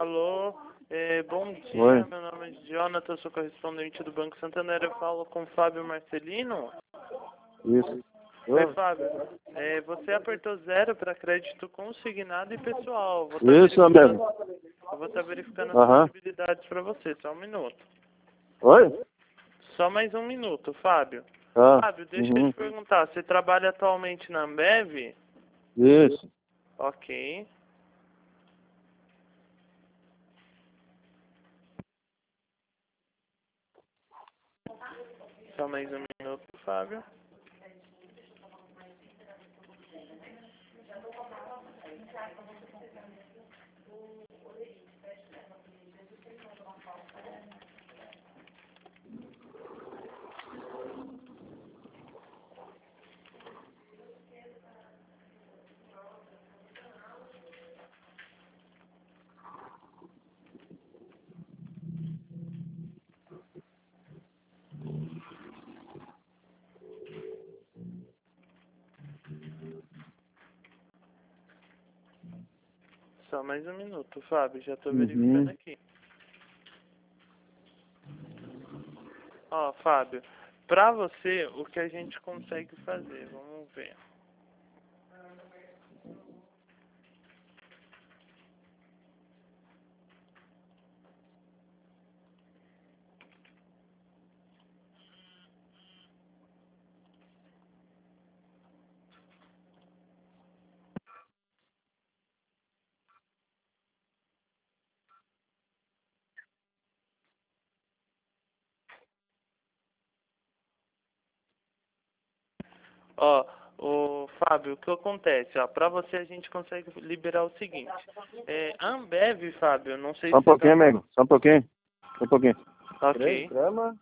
Alô, bom Oi. dia, meu nome é Jonathan, sou correspondente do Banco Santander, eu falo com o Fábio Marcelino. Isso. Oi, Fábio, você apertou 0 para crédito consignado e pessoal. Isso, amigo. Eu vou estar verificando as Aham. possibilidades para você, só um minuto. Oi? Só mais um minuto, Fábio. Ah. Fábio, deixa eu te perguntar, você trabalha atualmente na Ambev? Isso. Ok. Só mais um minuto, Fábio. Só mais um minuto, Fábio, já estou verificando aqui. Ó, Fábio, pra você, o que a gente consegue fazer? Vamos ver. Ó, o Fábio, o que acontece? Ó, pra você a gente consegue liberar o seguinte. A Ambev, Fábio, não sei Só um se você pouquinho, tá... amigo. Só um pouquinho. Só um pouquinho. Ok. Grama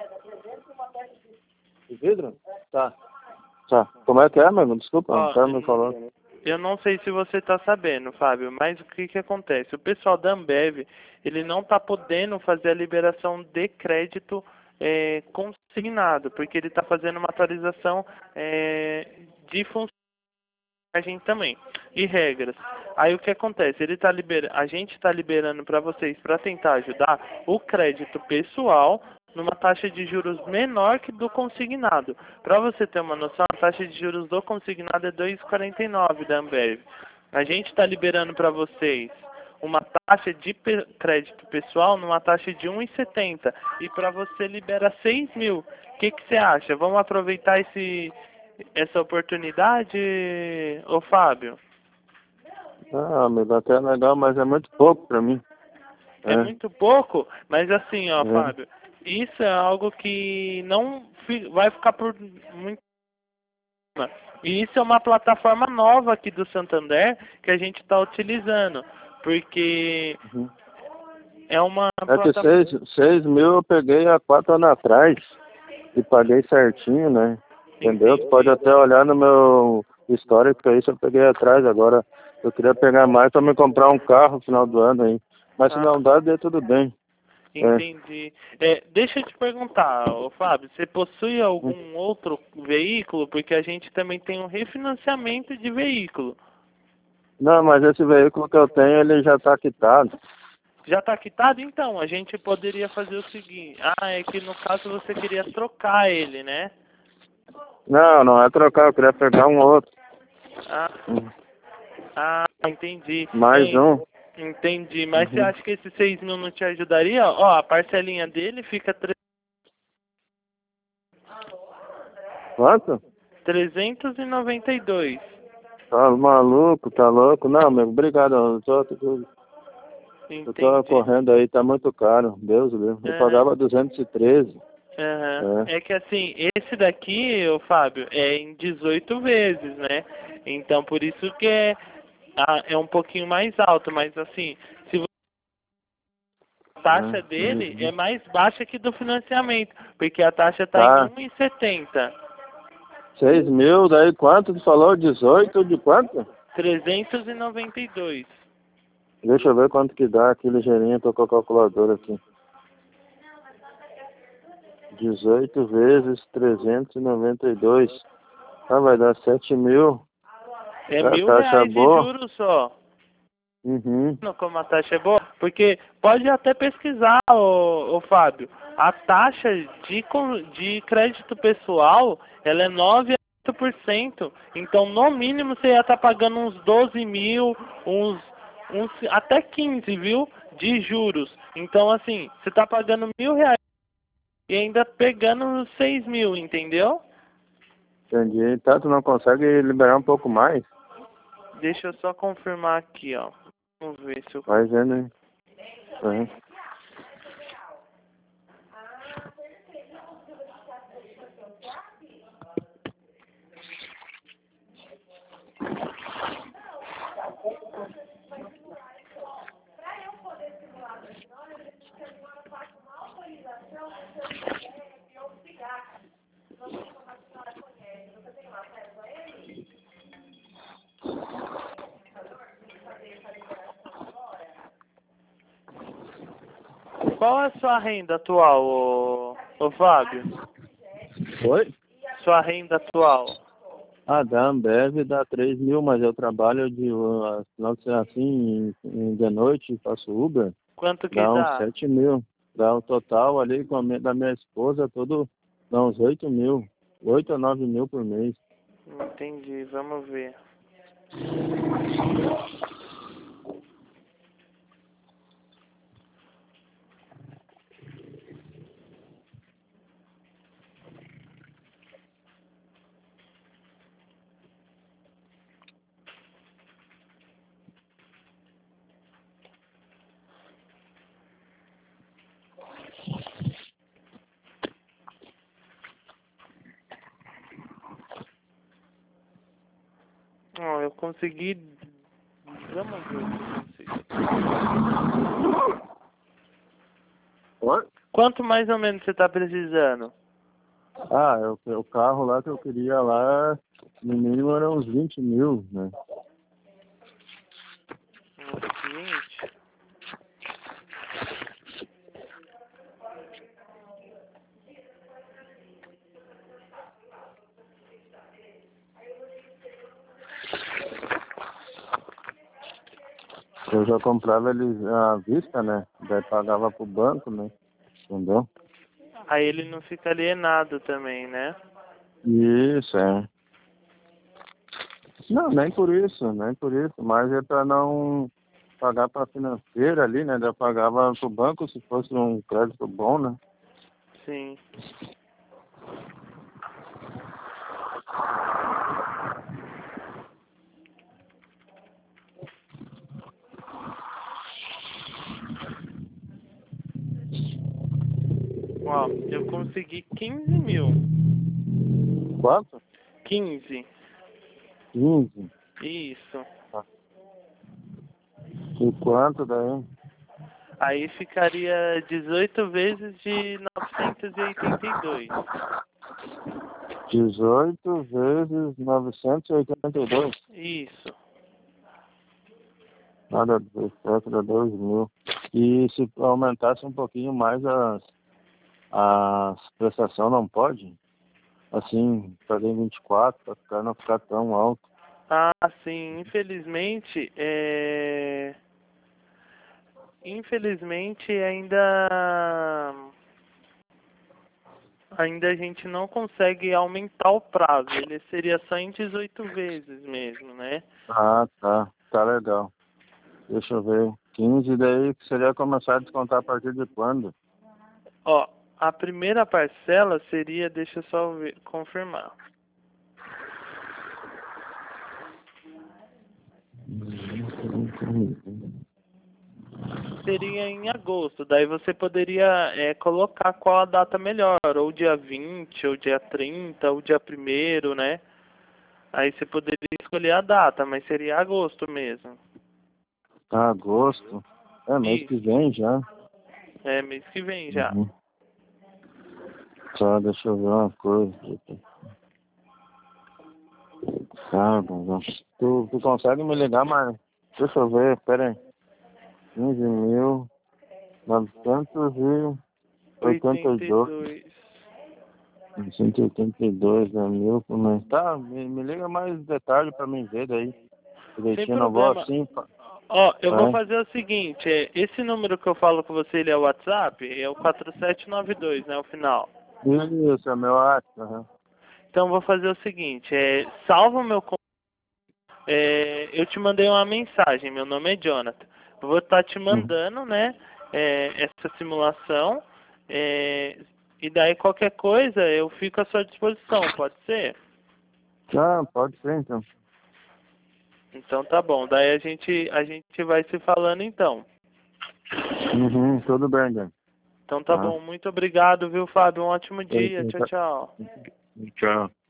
de vidro? Tá. Tá. Como é que é, amigo? Desculpa, Ó, o cara me falou. eu não sei se você está sabendo, Fábio, mas o que acontece? O pessoal da Ambev, ele não está podendo fazer a liberação de crédito consignado, porque ele está fazendo uma atualização de funcionagem também e regras. Aí o que acontece? A gente está liberando para vocês, para tentar ajudar, o crédito pessoal numa taxa de juros menor que do consignado. Para você ter uma noção, a taxa de juros do consignado é 2,49 da Ambev. A gente está liberando para vocês uma taxa de crédito pessoal numa taxa de 1,70 e para você libera 6 mil. O que você acha? Vamos aproveitar essa oportunidade, ô Fábio? Ah, amigo, até é legal, mas é muito pouco pra mim. É muito pouco, mas assim, ó, É. Fábio, isso é algo que não vai ficar por muito tempo. E isso é uma plataforma nova aqui do Santander que a gente está utilizando, porque é uma É que plataforma... 6 mil eu peguei há 4 anos atrás e paguei certinho, né? Entendeu? Tu pode até olhar no meu histórico aí se eu peguei atrás. Agora eu queria pegar mais para me comprar um carro no final do ano aí. Mas se não dá, dê tudo bem. Entendi. Deixa eu te perguntar, ô Fábio, você possui algum outro veículo? Porque a gente também tem um refinanciamento de veículo. Não, mas esse veículo que eu tenho, ele já está quitado. Já está quitado? Então, a gente poderia fazer o seguinte. É que no caso você queria trocar ele, né? Não, não é trocar, eu queria pegar um outro. Entendi. Mais um. Entendi. Mas você acha que esses 6 mil não te ajudaria? Ó, a parcelinha dele fica Quanto? 392. Tá maluco, tá louco? Não, amigo, obrigado. Eu tô correndo aí, tá muito caro. Deus livre. Eu pagava 213. É que assim, esse daqui, ô Fábio, é em 18 vezes, né? Então por isso que é um pouquinho mais alto, mas assim, se você, a taxa dele é mais baixa que do financiamento, porque a taxa está em 1,70. 6 mil, daí quanto tu falou? 18 de quanto? 392. Deixa eu ver quanto que dá aqui ligeirinho, tô com a calculadora aqui. 18 vezes 392. Vai dar 7 mil. É R$ 1.000 taxa de boa. juros só. Como a taxa é boa? Porque pode até pesquisar, ô Fábio, a taxa de crédito pessoal, ela é 9%. Então, no mínimo, você ia estar pagando uns 12 mil, uns até 15, viu? De juros. Então, assim, você está pagando R$ 1.000 e ainda pegando 6 mil, entendeu? Entendi. Então tu não consegue liberar um pouco mais? Deixa eu só confirmar aqui, ó. Vamos ver se eu... Vai vendo aí. Uhum. Qual é a sua renda atual, ô Fábio? Oi? Sua renda atual? Ah, da Ambev dá 3 mil, mas eu trabalho assim, de noite, faço Uber, Quanto que dá uns dá? 7 mil. Dá o total ali da minha esposa, tudo dá uns 8 mil, 8 ou 9 mil por mês. Entendi, vamos ver. Ó, eu consegui... Vamos ver se eu consigo. Oi? Quanto mais ou menos você está precisando? Ah, o carro lá que eu queria lá, no mínimo era uns 20 mil, né? Uns 20? Eu já comprava eles à vista, né? Daí pagava pro banco, né? Entendeu? Aí ele não fica alienado também, né? Isso, é. Não, nem por isso, nem por isso. Mas é para não pagar para financeira ali, né? Eu pagava pro banco se fosse um crédito bom, né? Sim. Ó, eu consegui 15 mil. Quanto? 15. 15. Isso. E quanto daí? Aí ficaria 18 vezes de 982. 18 vezes 982. Isso. Nada, 17 dá 2 mil. E se aumentasse um pouquinho mais as prestações, não pode? Assim, fazer 24 para ficar, não ficar tão alto. Ah, sim. Infelizmente, Infelizmente ainda a gente não consegue aumentar o prazo. Ele seria só em 18 vezes mesmo, né? Ah, tá. Tá legal. Deixa eu ver. 15 daí que seria começar a descontar a partir de quando? Ó, a primeira parcela seria, deixa eu só confirmar. Seria em agosto. Daí você poderia colocar qual a data melhor, ou dia 20, ou dia 30, ou dia 1º, né? Aí você poderia escolher a data, mas seria agosto mesmo. Agosto. É, mês que Isso. vem já. É mês que vem já. Uhum. Tá, deixa eu ver uma coisa. Tá, bom. Tu consegue me ligar, mas deixa eu ver, pera aí. 15.982. 82. 182 é mil por mês. Tá, me liga mais detalhe pra mim ver daí. Sem Direitinho, não vou problema. assim. Ó, eu vou Tá? fazer o seguinte, esse número que eu falo com você, ele é o WhatsApp? É o 4792, né, o final. Isso, é meu WhatsApp. Aham. Então vou fazer o seguinte, salva o meu eu te mandei uma mensagem, meu nome é Jonathan. Eu vou estar te Uhum. mandando, né, essa simulação, e daí qualquer coisa eu fico à sua disposição, pode ser? Ah, pode ser então. Então tá bom, daí a gente vai se falando então. Uhum, tudo bem, Dan. Então tá Tá? bom, muito obrigado, viu, Fábio? Um ótimo dia, tchau, Tá. tchau. Tchau.